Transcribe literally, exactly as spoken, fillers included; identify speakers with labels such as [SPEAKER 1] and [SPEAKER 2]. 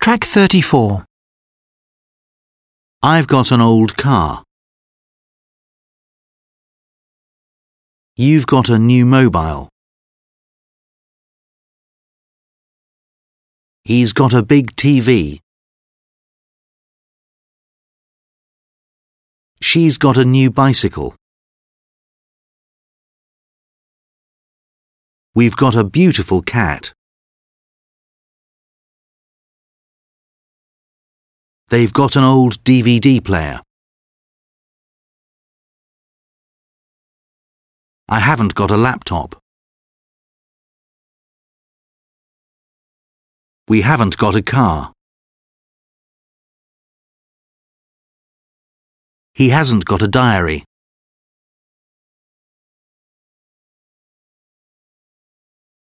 [SPEAKER 1] Track thirty-four.
[SPEAKER 2] I've got an old car. You've got a new mobile. He's got a big T V. She's got a new bicycle. We've got a beautiful cat. They've got an old D V D player. I haven't got a laptop. We haven't got a car. He hasn't got a diary.